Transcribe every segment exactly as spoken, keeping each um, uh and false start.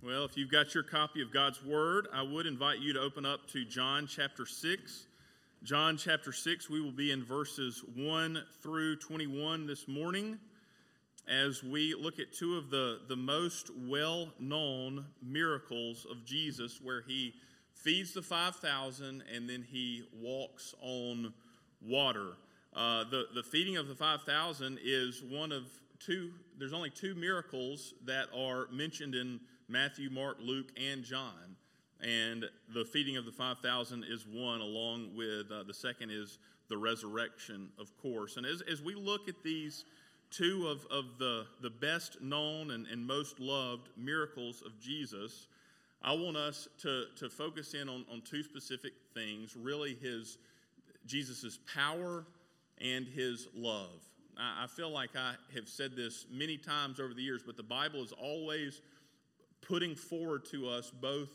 Well, if you've got your copy of God's Word, I would invite you to open up to John chapter six. John chapter six, we will be in verses one through twenty-one this morning as we look at two of the, the most well-known miracles of Jesus, where he feeds the five thousand and then he walks on water. Uh, the, the feeding of the five thousand is one of two, there's only two miracles that are mentioned in Matthew, Mark, Luke, and John. And the feeding of the five thousand is one, along with uh, the second is the resurrection, of course. And as, as we look at these two of, of the, the best known and, and most loved miracles of Jesus, I want us to, to focus in on, on two specific things, really his Jesus' power and his love. I, I feel like I have said this many times over the years, but the Bible is always putting forward to us both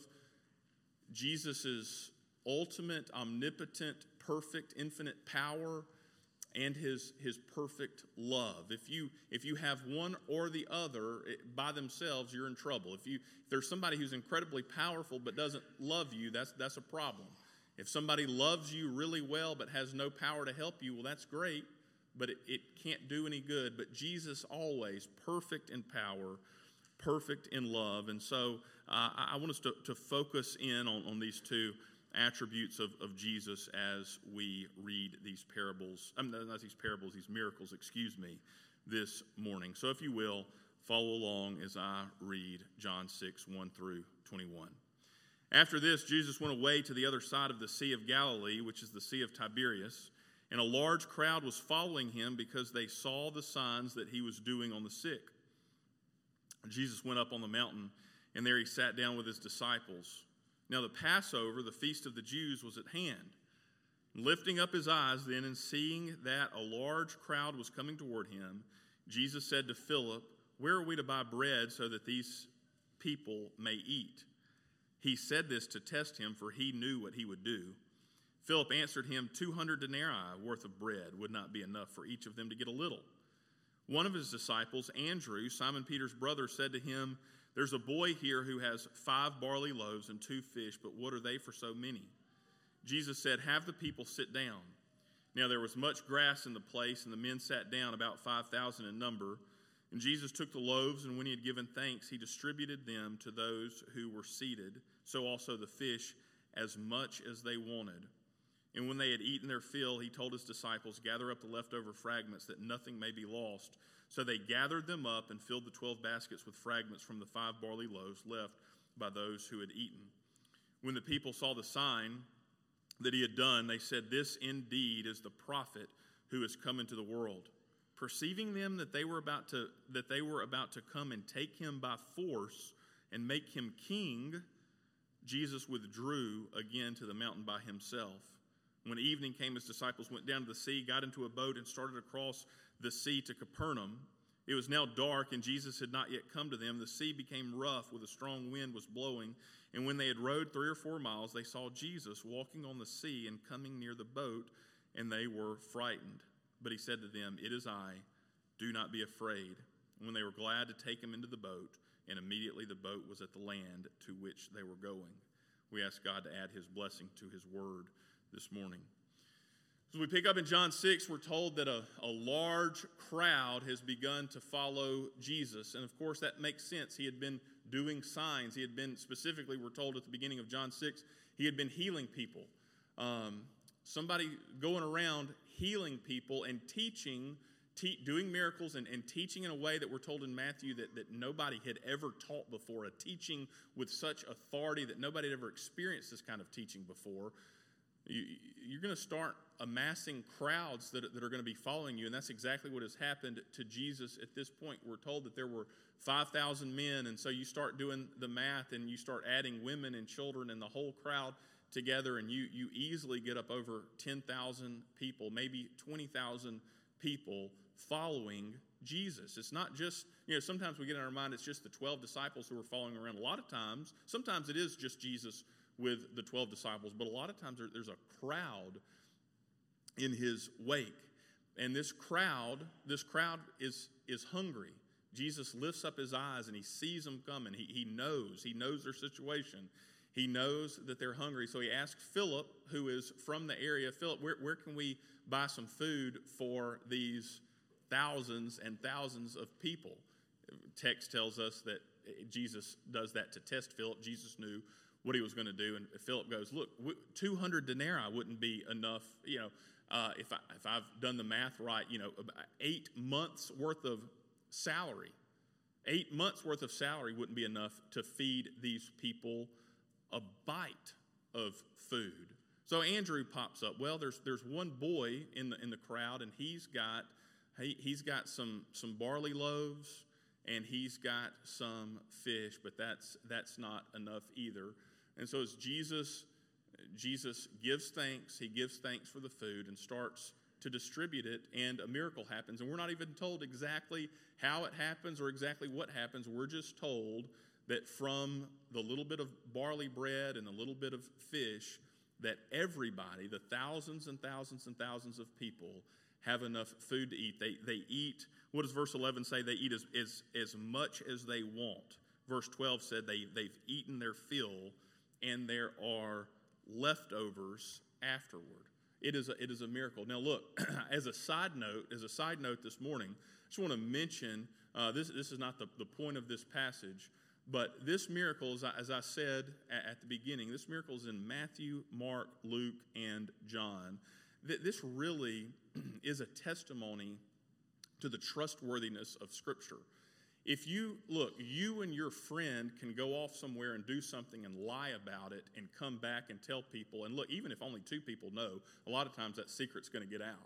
Jesus' ultimate, omnipotent, perfect, infinite power and his, his perfect love. If you if you have one or the other it, by themselves, you're in trouble. If you if there's somebody who's incredibly powerful but doesn't love you, that's that's a problem. If somebody loves you really well but has no power to help you, well, that's great, but it, it can't do any good. But Jesus always perfect in power, perfect in love. And so uh, I want us to, to focus in on, on these two attributes of, of Jesus as we read these parables, I mean, not these parables, these miracles, excuse me, this morning. So if you will, follow along as I read John six, one through twenty-one. After this, Jesus went away to the other side of the Sea of Galilee, which is the Sea of Tiberias, and a large crowd was following him because they saw the signs that he was doing on the sick. Jesus went up on the mountain, and there he sat down with his disciples. Now the Passover, the feast of the Jews, was at hand. Lifting up his eyes then and seeing that a large crowd was coming toward him, Jesus said to Philip, "Where are we to buy bread so that these people may eat?" He said this to test him, for he knew what he would do. Philip answered him, two hundred denarii worth of bread would not be enough for each of them to get a little. One of his disciples, Andrew, Simon Peter's brother, said to him, "There's a boy here who has five barley loaves and two fish, but what are they for so many?" Jesus said, "Have the people sit down." Now there was much grass in the place, and the men sat down, about five thousand in number. And Jesus took the loaves, and when he had given thanks, he distributed them to those who were seated, so also the fish, as much as they wanted. And when they had eaten their fill, he told his disciples, "Gather up the leftover fragments, that nothing may be lost." So they gathered them up and filled the twelve baskets with fragments from the five barley loaves left by those who had eaten. When the people saw the sign that he had done, they said, "This indeed is the prophet who has come into the world." Perceiving them that they were about to that they were about to come and take him by force and make him king, Jesus withdrew again to the mountain by himself. When evening came, his disciples went down to the sea, got into a boat, and started across the sea to Capernaum. It was now dark, and Jesus had not yet come to them. The sea became rough, with a strong wind was blowing. And when they had rowed three or four miles, they saw Jesus walking on the sea and coming near the boat, and they were frightened. But he said to them, "It is I, do not be afraid." And when they were glad to take him into the boat, and immediately the boat was at the land to which they were going. We ask God to add his blessing to his word this morning. As we pick up in John six, we're told that a, a large crowd has begun to follow Jesus. And of course, that makes sense. He had been doing signs. He had been, specifically, we're told at the beginning of John six, he had been healing people. Um, somebody going around healing people and teaching, te- doing miracles and, and teaching in a way that we're told in Matthew that, that nobody had ever taught before, a teaching with such authority that nobody had ever experienced this kind of teaching before. You, you're going to start amassing crowds that, that are going to be following you, and that's exactly what has happened to Jesus at this point. We're told that there were five thousand men, and so you start doing the math, and you start adding women and children and the whole crowd together, and you, you easily get up over ten thousand people, maybe twenty thousand people following Jesus. It's not just, you know, sometimes we get in our mind it's just the twelve disciples who are following around. A lot of times, sometimes it is just Jesus with the twelve disciples, but a lot of times there, there's a crowd in his wake. And this crowd, this crowd is, is hungry. Jesus lifts up his eyes and he sees them coming. He, he knows. He knows their situation. He knows that they're hungry. So he asks Philip, who is from the area, Philip, where, where can we buy some food for these thousands and thousands of people? Text tells us that Jesus does that to test Philip. Jesus knew what he was going to do. And Philip goes, look, two hundred denarii wouldn't be enough. You know, uh, if, I, if I've done the math right, you know, about eight months worth of salary. Eight months worth of salary wouldn't be enough to feed these people a bite of food. So Andrew pops up. Well, there's there's one boy in the in the crowd, and he's got he, he's got some some barley loaves, and he's got some fish, but that's that's not enough either. And so as Jesus Jesus gives thanks, he gives thanks for the food and starts to distribute it, and a miracle happens. And we're not even told exactly how it happens or exactly what happens. We're just told that from the little bit of barley bread and the little bit of fish, that everybody, the thousands and thousands and thousands of people, have enough food to eat. They they eat, what does verse eleven say? They eat as, as, as much as they want. Verse twelve said they, they've eaten their fill, and there are leftovers afterward. It is a, it is a miracle. Now look, as a side note, as a side note this morning, I just want to mention, uh, this, this is not the, the point of this passage, but this miracle, as I, as I said at, at the beginning, this miracle is in Matthew, Mark, Luke, and John. Th- this really is a testimony to the trustworthiness of Scripture. If you, look, you and your friend can go off somewhere and do something and lie about it and come back and tell people, and look, even if only two people know, a lot of times that secret's going to get out.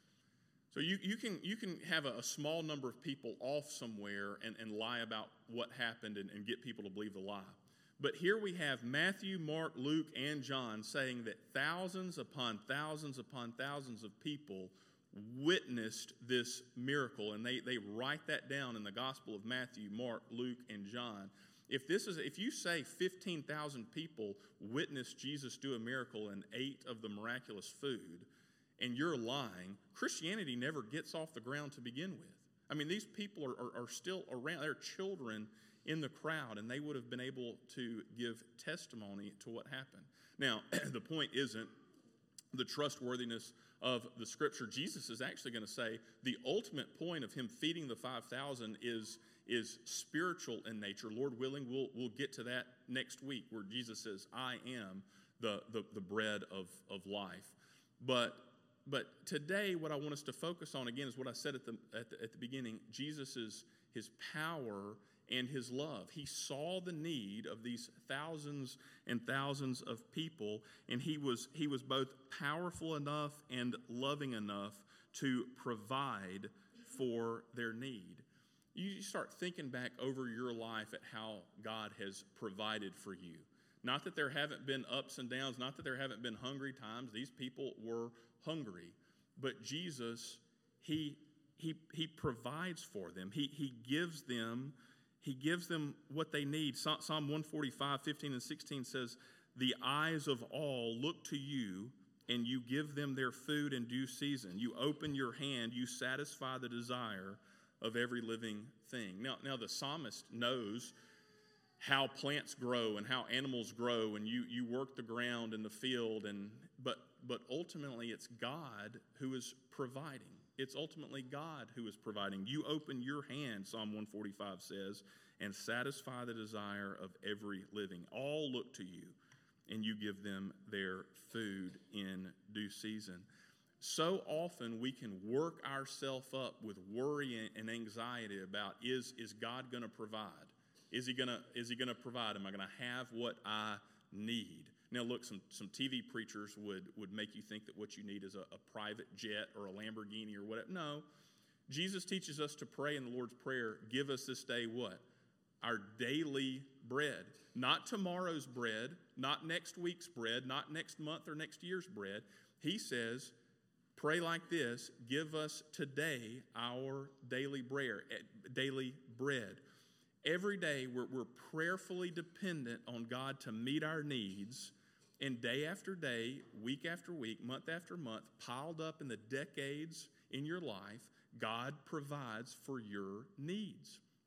So you, you can you can have a, a small number of people off somewhere and, and lie about what happened and, and get people to believe the lie. But here we have Matthew, Mark, Luke, and John saying that thousands upon thousands upon thousands of people witnessed this miracle, and they, they write that down in the Gospel of Matthew, Mark, Luke, and John. If this is, if you say fifteen thousand people witnessed Jesus do a miracle and ate of the miraculous food, and you're lying, Christianity never gets off the ground to begin with. I mean, these people are, are, are still around. They're children in the crowd, and they would have been able to give testimony to what happened. Now, the point isn't the trustworthiness of the Scripture. Jesus is actually going to say the ultimate point of him feeding the five thousand is, is spiritual in nature. Lord willing, we'll, we'll get to that next week, where Jesus says, I am the, the, the bread of, of life. But But today, what I want us to focus on, again, is what I said at the at the, at the beginning. Jesus is his power and his love. He saw the need of these thousands and thousands of people, and he was he was both powerful enough and loving enough to provide for their need. You start thinking back over your life at how God has provided for you. Not that there haven't been ups and downs, not that there haven't been hungry times. These people were hungry, but Jesus, he he he provides for them. He he gives them he gives them what they need. Psalm one forty-five, fifteen and sixteen says, "The eyes of all look to you, and you give them their food in due season. You open your hand, you satisfy the desire of every living thing." Now, now the psalmist knows how plants grow and how animals grow, and you you work the ground in the field, and but but ultimately it's God who is providing. It's ultimately God who is providing. You open your hand, Psalm one forty-five says, and satisfy the desire of every living. All look to you, and you give them their food in due season. So often we can work ourselves up with worry and anxiety about, is, is God going to provide? Is he gonna is he gonna provide? Am I gonna have what I need? Now look, some, some T V preachers would, would make you think that what you need is a, a private jet or a Lamborghini or whatever. No. Jesus teaches us to pray in the Lord's Prayer, give us this day what? Our daily bread. Not tomorrow's bread, not next week's bread, not next month or next year's bread. He says, pray like this, give us today our daily bread. Daily bread. Every day we're, we're prayerfully dependent on God to meet our needs, and day after day, week after week, month after month, piled up in the decades in your life, God provides for your needs.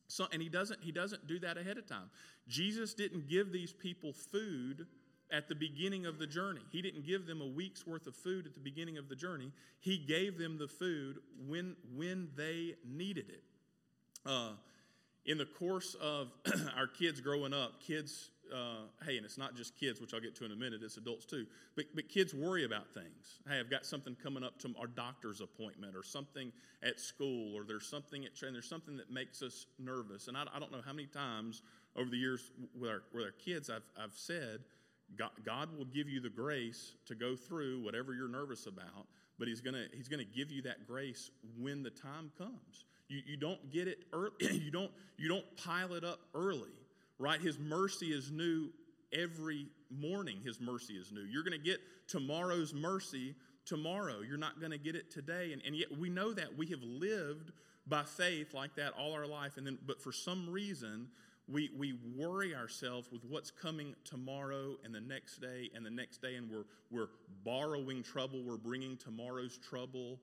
So, and he doesn't, he doesn't do that ahead of time. Jesus didn't give these people food at the beginning of the journey. He didn't give them a week's worth of food at the beginning of the journey. He gave them the food when, when they needed it. Uh, in the course of our kids growing up, kids, uh, hey, and it's not just kids, which I'll get to in a minute, it's adults too, but, but kids worry about things. Hey, I've got something coming up to our doctor's appointment or something at school, or there's something at and there's something that makes us nervous. And I, I don't know how many times over the years with our, with our kids I've, I've said, God, God will give you the grace to go through whatever you're nervous about, but He's gonna He's gonna give you that grace when the time comes. You you don't get it early. you don't you don't pile it up early, right? His mercy is new every morning. His mercy is new. You're gonna get tomorrow's mercy tomorrow. You're not gonna get it today, and, and yet we know that we have lived by faith like that all our life, and then but for some reason. We we worry ourselves with what's coming tomorrow and the next day and the next day, and we're we're borrowing trouble. We're bringing tomorrow's trouble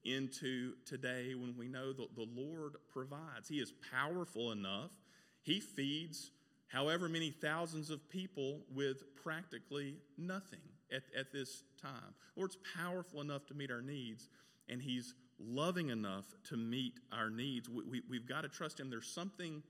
into today when we know that the Lord provides. He is powerful enough. He feeds however many thousands of people with practically nothing at, at this time. The Lord's powerful enough to meet our needs, and He's loving enough to meet our needs. We, we, we've got to trust Him. There's something...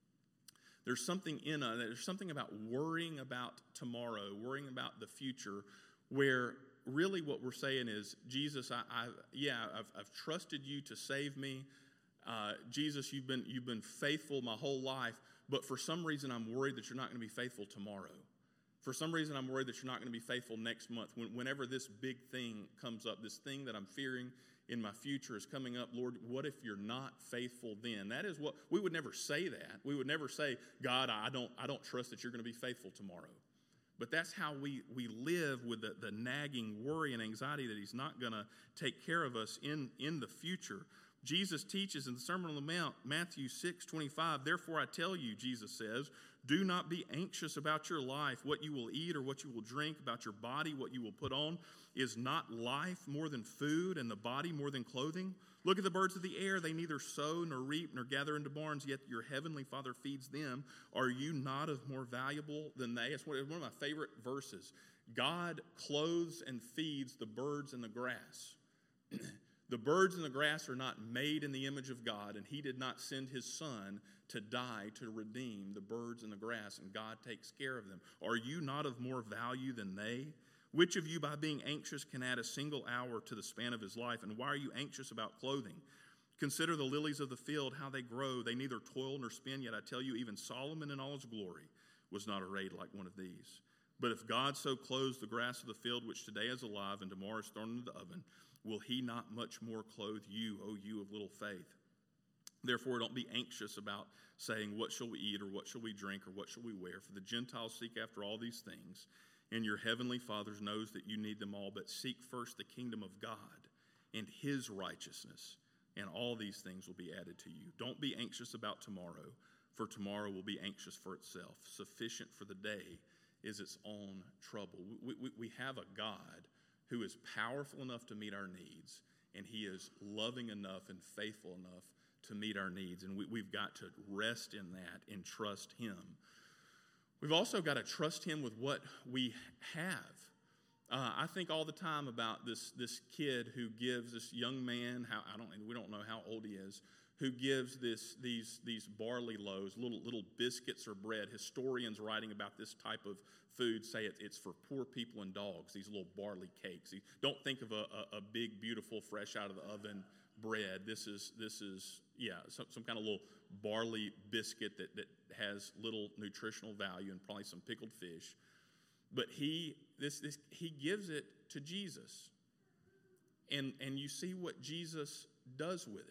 There's something in us, there's something about worrying about tomorrow, worrying about the future, where really what we're saying is, Jesus, I, I yeah, I've, I've trusted you to save me. Uh, Jesus, you've been you've been faithful my whole life, but for some reason I'm worried that you're not going to be faithful tomorrow. For some reason I'm worried that you're not going to be faithful next month. When, whenever this big thing comes up, this thing that I'm fearing in my future is coming up, Lord, what if you're not faithful then? That is what, we would never say that. We would never say, God, I don't I don't trust that you're going to be faithful tomorrow. But that's how we, we live with the, the nagging worry and anxiety that He's not going to take care of us in, in the future. Jesus teaches in the Sermon on the Mount, Matthew six twenty-five, therefore I tell you, Jesus says, do not be anxious about your life, what you will eat or what you will drink, about your body, what you will put on. Is not life more than food, and the body more than clothing? Look at the birds of the air. They neither sow nor reap nor gather into barns, yet your heavenly Father feeds them. Are you not of more valuable than they? It's one of my favorite verses. God clothes and feeds the birds in the grass. The birds in the grass are not made in the image of God, and He did not send His Son to die to redeem the birds in the grass, and God takes care of them. Are you not of more value than they? Which of you, by being anxious, can add a single hour to the span of his life? And why are you anxious about clothing? Consider the lilies of the field, how they grow. They neither toil nor spin, yet I tell you, even Solomon in all his glory was not arrayed like one of these. But if God so clothes the grass of the field, which today is alive and tomorrow is thrown into the oven, will He not much more clothe you, O you of little faith? Therefore, don't be anxious about saying, what shall we eat, or what shall we drink, or what shall we wear? For the Gentiles seek after all these things, and your heavenly Father knows that you need them all. But seek first the kingdom of God and His righteousness, and all these things will be added to you. Don't be anxious about tomorrow, for tomorrow will be anxious for itself. Sufficient for the day is its own trouble. We, we, we have a God who is powerful enough to meet our needs, and He is loving enough and faithful enough to meet our needs. And we, we've got to rest in that and trust Him. We've also got to trust Him with what we have. Uh, I think all the time about this, this kid who gives this young man, how I don't, we don't know how old he is, who gives this these these barley loaves, little little biscuits or bread. Historians writing about this type of food say it, it's for poor people and dogs. These little barley cakes. Don't think of a, a, a big, beautiful, fresh out of the oven bread. This is this is yeah some some kind of little barley biscuit that that has little nutritional value and probably some pickled fish. But he this this he gives it to Jesus, and and you see what Jesus does with it.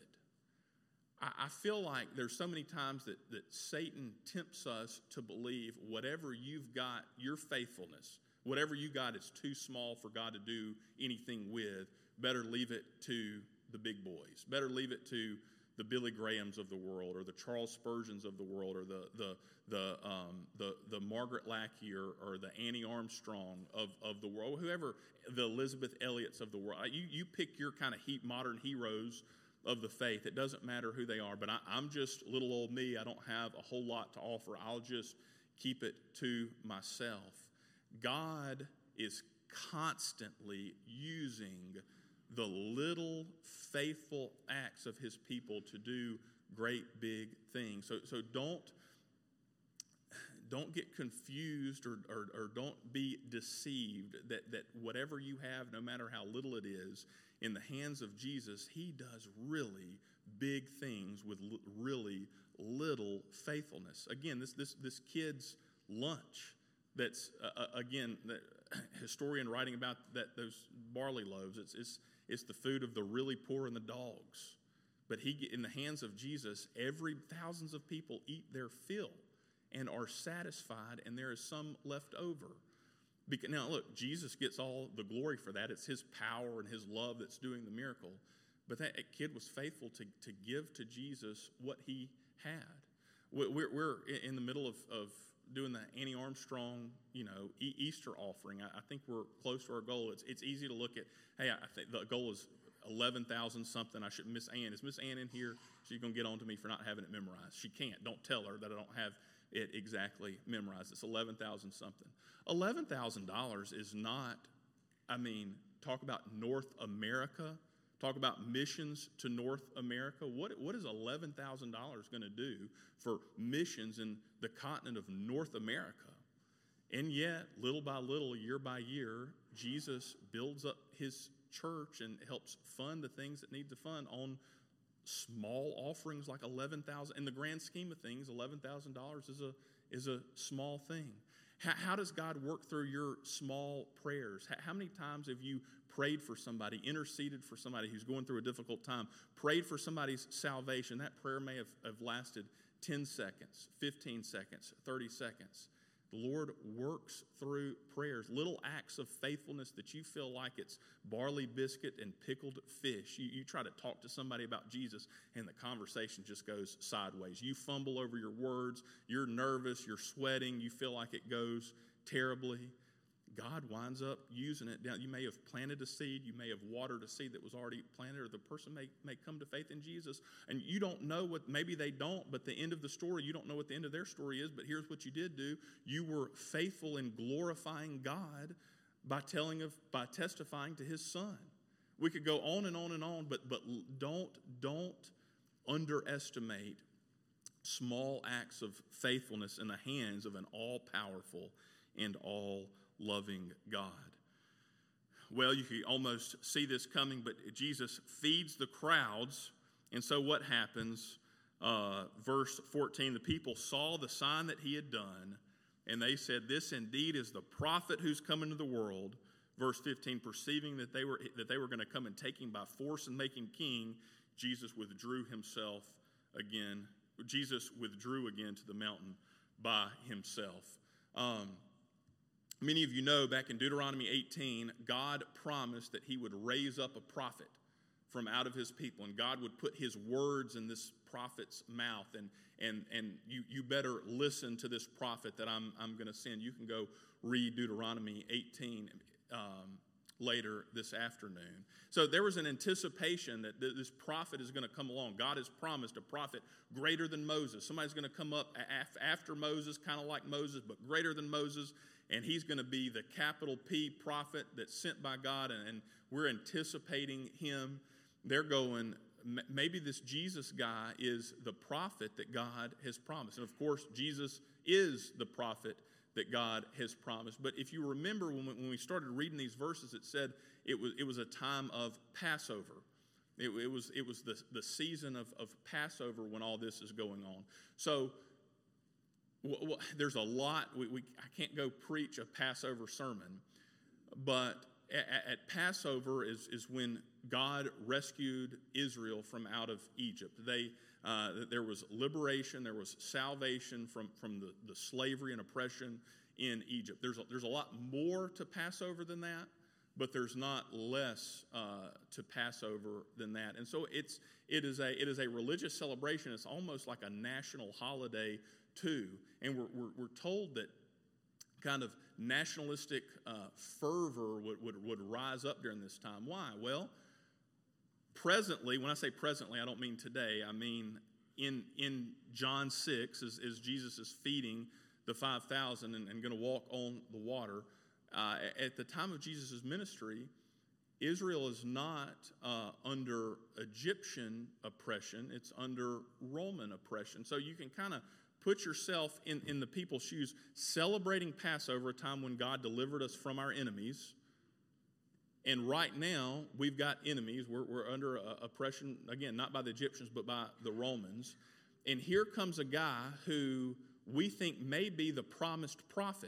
I feel like there's so many times that, that Satan tempts us to believe whatever you've got, your faithfulness, whatever you got is too small for God to do anything with. Better leave it to the big boys. Better leave it to the Billy Grahams of the world, or the Charles Spurgeons of the world, or the the the um, the, the Margaret Lackey, or, or the Annie Armstrong of, of the world, whoever, the Elizabeth Elliots of the world. You you pick your kind of he, modern heroes of the faith. It doesn't matter who they are, but I, I'm just little old me. I don't have a whole lot to offer. I'll just keep it to myself. God is constantly using the little faithful acts of his people to do great big things. So, so don't, don't get confused or, or, or don't be deceived that, that whatever you have, no matter how little it is, in the hands of Jesus, he does really big things with l- really little faithfulness. Again, this this this kid's lunch, that's, uh, again, the historian writing about that those barley loaves, it's, it's, it's the food of the really poor and the dogs. But he, in the hands of Jesus, every thousands of people eat their fill and are satisfied, and there is some left over. Because, now, look, Jesus gets all the glory for that. It's his power and his love that's doing the miracle. But that kid was faithful to, to give to Jesus what he had. We're, we're in the middle of, of doing the Annie Armstrong, you know, e- Easter offering. I, I think we're close to our goal. It's it's easy to look at, hey, I think the goal is eleven thousand something. I should, Miss Ann, is Miss Ann in here? She's going to get on to me for not having it memorized. She can't. Don't tell her that I don't have it exactly memorized. It's eleven thousand something. eleven thousand dollars is not, I mean, talk about North America, talk about missions to North America. What, what is eleven thousand dollars going to do for missions in the continent of North America? And yet, little by little, year by year, Jesus builds up his church and helps fund the things that need to fund on small offerings like eleven thousand dollars. In the grand scheme of things, eleven thousand dollars is a is a small thing. How, how does God work through your small prayers? How, how many times have you prayed for somebody, interceded for somebody who's going through a difficult time, prayed for somebody's salvation? That prayer may have, have lasted ten seconds, fifteen seconds, thirty seconds. The Lord works through prayers, little acts of faithfulness that you feel like it's barley biscuit and pickled fish. You, you try to talk to somebody about Jesus, and the conversation just goes sideways. You fumble over your words. You're nervous. You're sweating. You feel like it goes terribly. God winds up using it. Now, you may have planted a seed. You may have watered a seed that was already planted, or the person may, may come to faith in Jesus. And you don't know what, maybe they don't, but the end of the story, you don't know what the end of their story is, but here's what you did do. You were faithful in glorifying God by telling of, by testifying to his son. We could go on and on and on, but, but don't, don't underestimate small acts of faithfulness in the hands of an all-powerful and all loving God. Well, you can almost see this coming, but Jesus feeds the crowds, and so what happens? Uh, verse fourteen, the people saw the sign that he had done, and they said, "This indeed is the prophet who's come into the world." Verse fifteen, perceiving that they were that they were going to come and take him by force and make him king, Jesus withdrew himself again. Jesus withdrew again to the mountain by himself. Um, Many of you know back in Deuteronomy eighteen, God promised that he would raise up a prophet from out of his people, and God would put his words in this prophet's mouth, and and and you, you better listen to this prophet that I'm I'm going to send. You can go read Deuteronomy eighteen um, later this afternoon. So there was an anticipation that th- this prophet is going to come along. God has promised a prophet greater than Moses. Somebody's going to come up af- after Moses, kind of like Moses, but greater than Moses. And he's going to be the capital P prophet that's sent by God, and, and we're anticipating him. They're going, maybe this Jesus guy is the prophet that God has promised. And of course, Jesus is the prophet that God has promised. But if you remember when we, when we started reading these verses, it said it was it was a time of Passover. It, it was it was the, the season of, of Passover when all this is going on. So Well, there's a lot. We, we I can't go preach a Passover sermon, but at, at Passover is, is when God rescued Israel from out of Egypt. They uh, there was liberation, there was salvation from, from the, the slavery and oppression in Egypt. There's a, there's a lot more to Passover than that, but there's not less uh, to Passover than that. And so it's it is a it is a religious celebration. It's almost like a national holiday too. And we're, we're, we're told that kind of nationalistic uh, fervor would, would, would rise up during this time. Why? Well, presently, when I say presently, I don't mean today. I mean in in John six, as, as Jesus is feeding the five thousand and, and going to walk on the water, uh, at the time of Jesus' ministry, Israel is not uh, under Egyptian oppression. It's under Roman oppression. So you can kind of put yourself in, in the people's shoes, celebrating Passover, a time when God delivered us from our enemies. And right now, we've got enemies. We're, we're under uh, oppression, again, not by the Egyptians, but by the Romans. And here comes a guy who we think may be the promised prophet,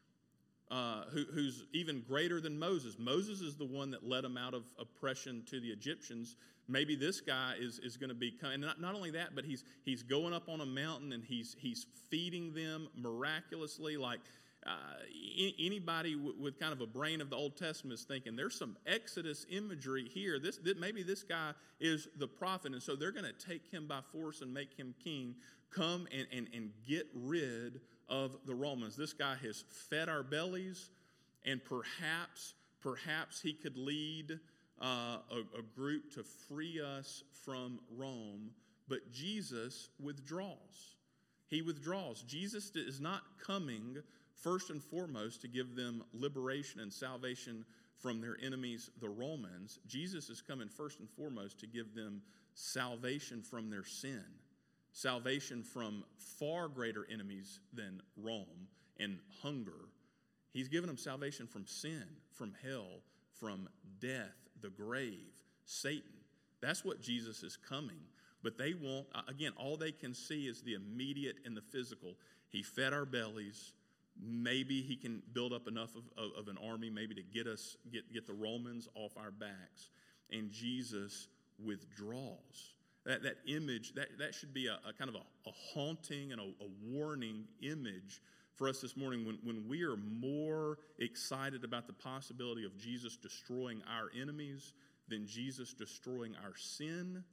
uh, who, who's even greater than Moses. Moses is the one that led them out of oppression to the Egyptians. Maybe this guy is, is going to be, and not, not only that, but he's he's going up on a mountain and he's he's feeding them miraculously. Like uh, anybody w- with kind of a brain of the Old Testament is thinking there's some Exodus imagery here. This, this maybe this guy is the prophet, and so they're going to take him by force and make him king. Come and, and, and get rid of the Romans. This guy has fed our bellies, and perhaps, perhaps he could lead uh, a, a group to free us from Rome. But Jesus withdraws. He withdraws. Jesus is not coming first and foremost to give them liberation and salvation from their enemies, the Romans. Jesus is coming first and foremost to give them salvation from their sin. Salvation from far greater enemies than Rome and hunger. He's given them salvation from sin, from hell, from death, the grave, Satan. That's what Jesus is coming. But they won't, again, all they can see is the immediate and the physical. He fed our bellies. Maybe he can build up enough of, of, of an army maybe to get us, get, get the Romans off our backs. And Jesus withdraws. That that image, that, that should be a, a kind of a, a haunting and a, a warning image for us this morning when, when we are more excited about the possibility of Jesus destroying our enemies than Jesus destroying our sin.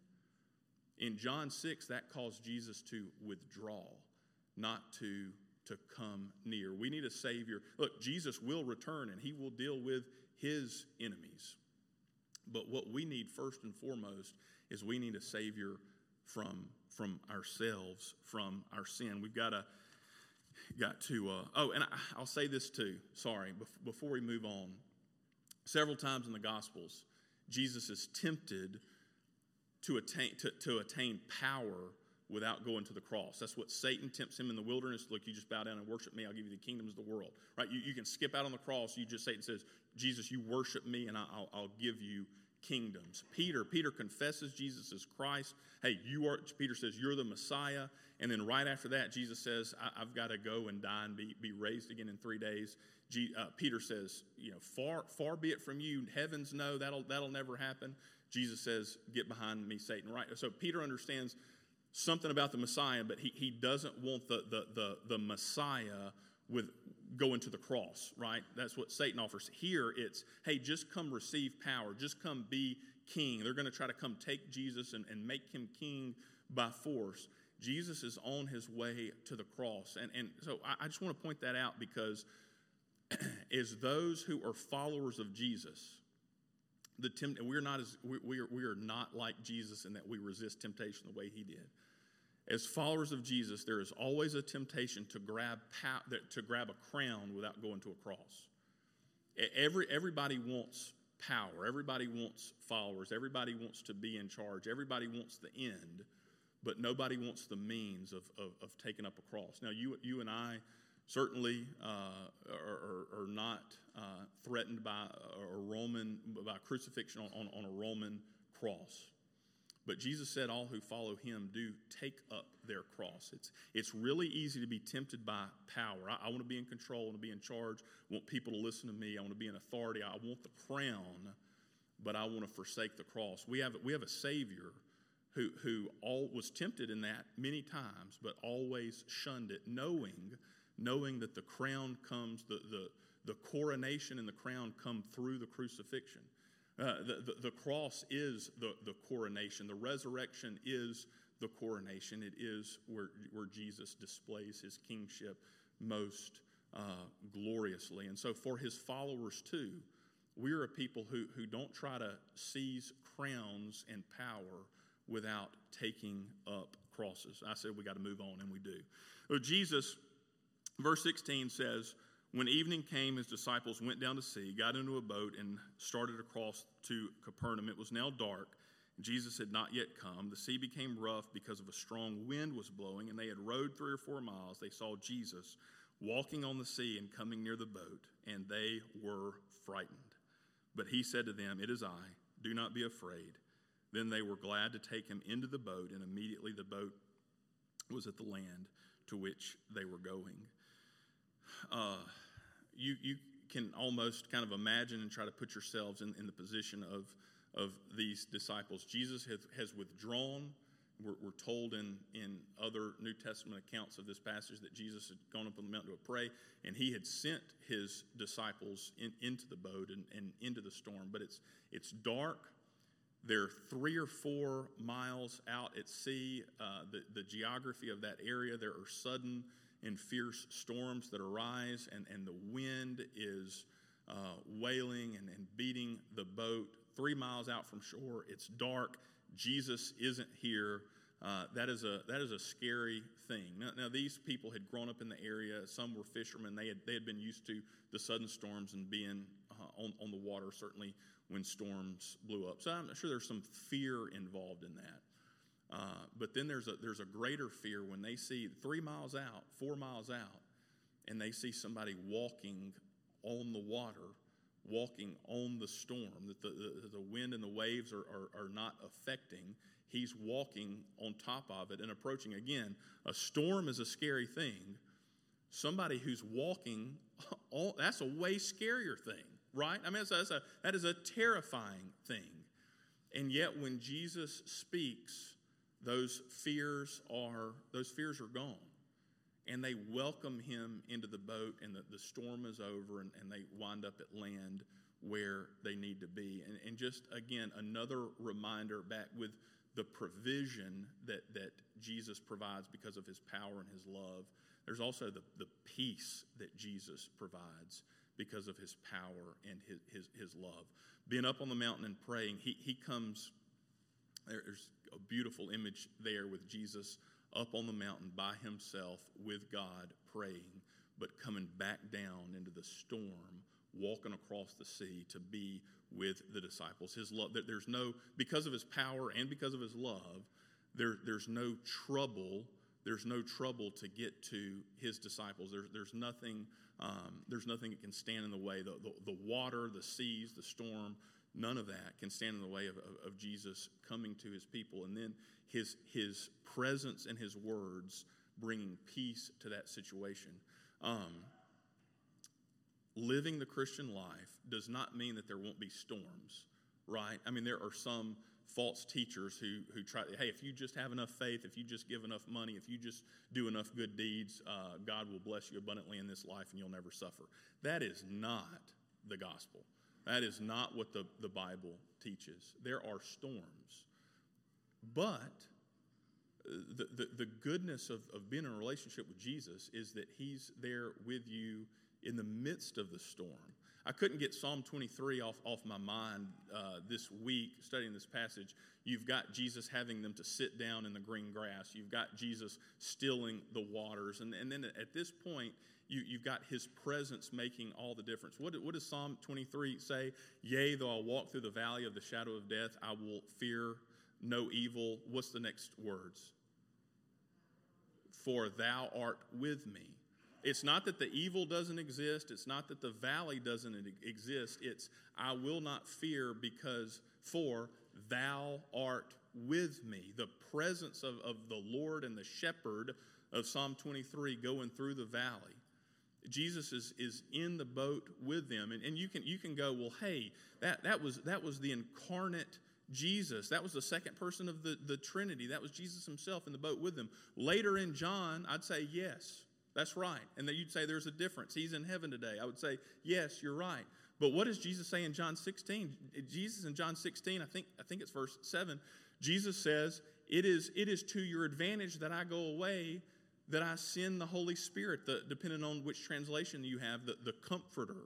In John six, that caused Jesus to withdraw, not to, to come near. We need a Savior. Look, Jesus will return and he will deal with his enemies. But what we need first and foremost is we need a Savior from, from ourselves, from our sin. We've got to, got to uh, oh, and I, I'll say this too, sorry, bef- before we move on. Several times in the Gospels, Jesus is tempted to attain, to, to attain power without going to the cross. That's what Satan tempts him in the wilderness. Look, you just bow down and worship me, I'll give you the kingdoms of the world. Right? You, you can skip out on the cross. You just, Satan says, Jesus, you worship me and I'll, I'll give you kingdoms. Peter, Peter confesses Jesus is Christ. Hey, you are, Peter says, you're the Messiah. And then right after that, Jesus says, I, I've got to go and die and be, be raised again in three days. G, uh, Peter says, you know, far, far be it from you. Heavens no, that'll, that'll never happen. Jesus says, get behind me, Satan. Right? So Peter understands something about the Messiah, but he, he doesn't want the, the, the, the Messiah with going to the cross, right? That's what Satan offers. Here it's, hey, just come receive power. Just come be king. They're going to try to come take Jesus and, and make him king by force. Jesus is on his way to the cross. And, and so I, I just want to point that out because as those who are followers of Jesus, the tempt, we're not as we, we, are, we are not like Jesus in that we resist temptation the way he did. As followers of Jesus, there is always a temptation to grab to grab a crown without going to a cross. Every, everybody wants power. Everybody wants followers. Everybody wants to be in charge. Everybody wants the end, but nobody wants the means of, of, of taking up a cross. Now, you, you and I certainly uh, are, are, are not uh, threatened by a Roman, by crucifixion on, on, on a Roman cross. But Jesus said all who follow him do take up their cross. It's, it's really easy to be tempted by power. I, I want to be in control. I want to be in charge. I want people to listen to me. I want to be in authority. I want the crown, but I want to forsake the cross. We have, we have a Savior who, who all was tempted in that many times, but always shunned it, knowing, knowing that the crown comes, the, the, the coronation and the crown come through the crucifixion. Uh, the, the, the cross is the, the coronation. The resurrection is the coronation. It is where, where Jesus displays his kingship most uh, gloriously. And so for his followers too, we're a people who, who don't try to seize crowns and power without taking up crosses. I said we got to move on, and we do. Well, Jesus, verse sixteen says, when evening came, his disciples went down to sea, got into a boat, and started across to Capernaum. It was now dark. Jesus had not yet come. The sea became rough because of a strong wind was blowing, and they had rowed three or four miles. They saw Jesus walking on the sea and coming near the boat, and they were frightened. But he said to them, "It is I. Do not be afraid." Then they were glad to take him into the boat, and immediately the boat was at the land to which they were going. Uh, you you can almost kind of imagine and try to put yourselves in, in the position of of these disciples. Jesus has, has withdrawn. We're, we're told in, in other New Testament accounts of this passage that Jesus had gone up on the mountain to pray, and he had sent his disciples in, into the boat and, and into the storm. But it's it's dark. They're three or four miles out at sea. Uh, the, the geography of that area, there are sudden and fierce storms that arise, and, and the wind is uh, wailing and, and beating the boat. Three miles out from shore, it's dark. Jesus isn't here. Uh, that is a that is a scary thing. Now, now, these people had grown up in the area. Some were fishermen. They had they had been used to the sudden storms and being uh, on on the water, certainly when storms blew up. So I'm sure there's some fear involved in that. Uh, but then there's a there's a greater fear when they see three miles out, four miles out, and they see somebody walking on the water, walking on the storm, that the, the, the wind and the waves are, are, are not affecting. He's walking on top of it and approaching. Again, a storm is a scary thing. Somebody who's walking, on, that's a way scarier thing, right? I mean, that's a, that's a, that is a terrifying thing. And yet when Jesus speaks, those fears are, those fears are gone. And they welcome him into the boat, and the, the storm is over, and, and they wind up at land where they need to be. And, and just, again, another reminder back with the provision that, that Jesus provides because of his power and his love. There's also the, the peace that Jesus provides because of his power and his, his, his love. Being up on the mountain and praying, he, he comes, there's a beautiful image there with Jesus up on the mountain by himself with God praying, but coming back down into the storm, walking across the sea to be with the disciples. His love, there's no, because of his power and because of his love, there, there's no trouble. There's no trouble to get to his disciples. There's, there's nothing, um, there's nothing that can stand in the way. The, the, the water, the seas, the storm, none of that can stand in the way of, of, of Jesus coming to his people. And then his, his presence and his words bringing peace to that situation. Um, living the Christian life does not mean that there won't be storms, right? I mean, there are some false teachers who, who try, hey, if you just have enough faith, if you just give enough money, if you just do enough good deeds, uh, God will bless you abundantly in this life and you'll never suffer. That is not the gospel. That is not what the, the Bible teaches. There are storms. But the, the, the goodness of, of being in a relationship with Jesus is that he's there with you in the midst of the storm. I couldn't get Psalm twenty-three off, off my mind uh, this week studying this passage. You've got Jesus having them to sit down in the green grass. You've got Jesus stilling the waters. And, and then at this point, you, you've got his presence making all the difference. What, what does Psalm twenty-three say? Yea, though I walk through the valley of the shadow of death, I will fear no evil. What's the next words? For thou art with me. It's not that the evil doesn't exist. It's not that the valley doesn't exist. It's I will not fear because for thou art with me. The presence of, of the Lord and the shepherd of Psalm twenty-three going through the valley. Jesus is, is in the boat with them. And, and you can you can go, well, hey, that, that was that was the incarnate Jesus. That was the second person of the, the Trinity. That was Jesus himself in the boat with them. Later in John, I'd say yes. That's right. And then you'd say there's a difference. He's in heaven today. I would say, yes, you're right. But what does Jesus say in John sixteen? Jesus in John sixteen, I think I think it's verse seven, Jesus says, it is, it is to your advantage that I go away, that I send the Holy Spirit, the, depending on which translation you have, the, the Comforter.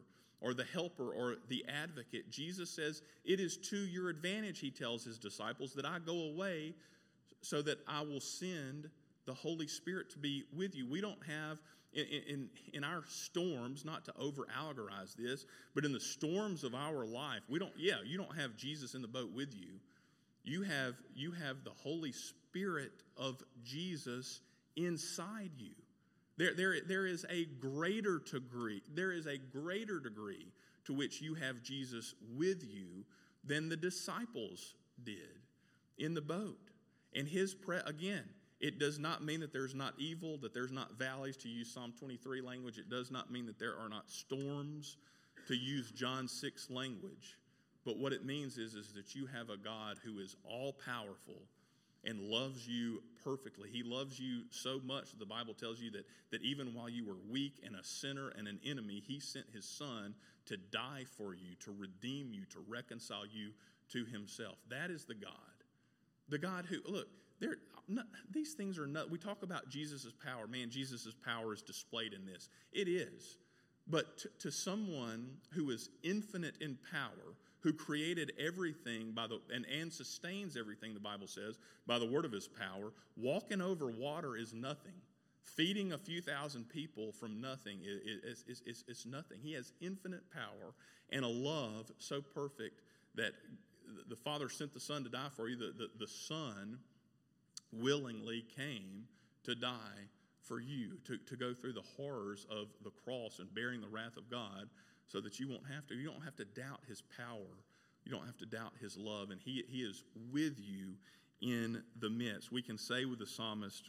or the helper or the advocate. Jesus says, it is to your advantage, he tells his disciples, that I go away so that I will send the Holy Spirit to be with you. We don't have, in, in, in our storms, not to over-allegorize this, but in the storms of our life, we don't, yeah, you don't have Jesus in the boat with you. You have, you have the Holy Spirit of Jesus inside you. There, there, there is a greater degree, there is a greater degree to which you have Jesus with you than the disciples did in the boat. And his pre- again, it does not mean that there's not evil, that there's not valleys, to use Psalm twenty-three language. It does not mean that there are not storms, to use John six language. But what it means is, is that you have a God who is all-powerful and loves you perfectly. He loves you so much that the Bible tells you that, that even while you were weak and a sinner and an enemy, he sent his son to die for you, to redeem you, to reconcile you to himself. That is the God. The God who, look, there, not, these things are not, we talk about Jesus' power. Man, Jesus' power is displayed in this. It is. But to, to someone who is infinite in power, who created everything by the and, and sustains everything, the Bible says, by the word of his power, walking over water is nothing. Feeding a few thousand people from nothing is, is, is, is nothing. He has infinite power and a love so perfect that the Father sent the Son to die for you. The, the, the Son willingly came to die for you, to, to go through the horrors of the cross and bearing the wrath of God, so that you won't have to. You don't have to doubt his power. You don't have to doubt his love. And he, he is with you in the midst. We can say with the psalmist,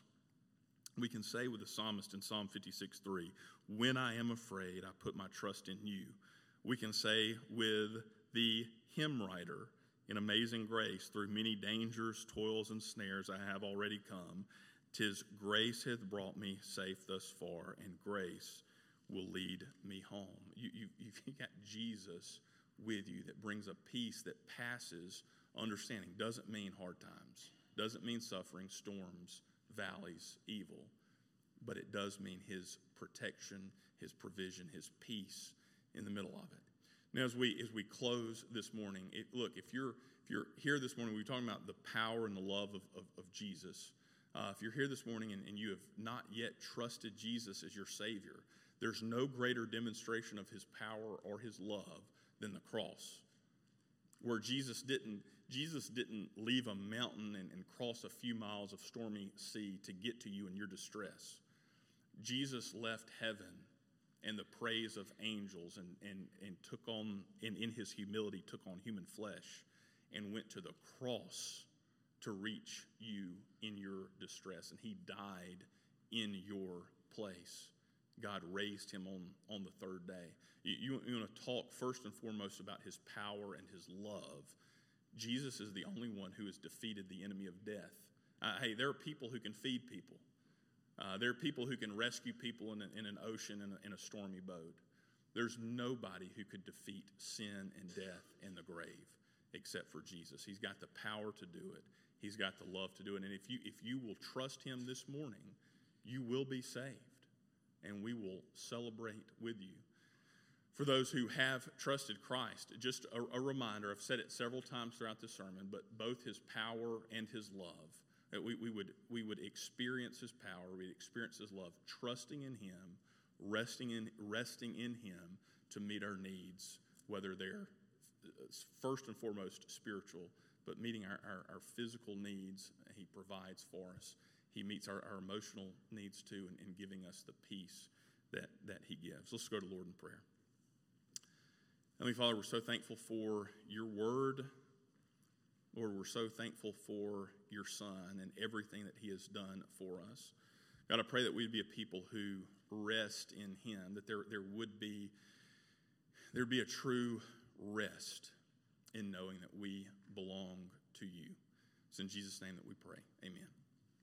we can say with the psalmist in Psalm fifty-six three, when I am afraid, I put my trust in you. We can say with the hymn writer in Amazing Grace, through many dangers, toils, and snares I have already come. 'Tis grace hath brought me safe thus far, and grace will lead me home. You, you, you've got Jesus with you that brings a peace that passes understanding. Doesn't mean hard times. Doesn't mean suffering, storms, valleys, evil. But it does mean his protection, his provision, his peace in the middle of it. Now, as we as we close this morning, it, look, if you're if you're here this morning, we're talking about the power and the love of, of, of Jesus. Uh, if you're here this morning and, and you have not yet trusted Jesus as your Savior, there's no greater demonstration of his power or his love than the cross, where Jesus didn't Jesus didn't leave a mountain and, and cross a few miles of stormy sea to get to you in your distress. Jesus left heaven and the praise of angels and, and, and took on, in, in his humility, took on human flesh and went to the cross to reach you in your distress. And he died in your place. God raised him on, on the third day. You, you, you want to talk first and foremost about his power and his love. Jesus is the only one who has defeated the enemy of death. Uh, hey, there are people who can feed people. Uh, there are people who can rescue people in, a, in an ocean in a, in a stormy boat. There's nobody who could defeat sin and death and the grave except for Jesus. He's got the power to do it. He's got the love to do it. And if you if you will trust him this morning, you will be saved. And we will celebrate with you. For those who have trusted Christ, just a, a reminder, I've said it several times throughout this sermon, but both his power and his love, that we, we would we would experience his power, we'd experience his love, trusting in him, resting in resting in him to meet our needs, whether they're first and foremost spiritual, but meeting our, our, our physical needs, he provides for us. He meets our, our emotional needs too, and, and giving us the peace that, that he gives. Let's go to Lord in prayer. Heavenly Father, we're so thankful for your word. Lord, we're so thankful for your Son and everything that he has done for us. God, I pray that we'd be a people who rest in him, that there, there would be there'd be a true rest in knowing that we belong to you. It's in Jesus' name that we pray. Amen.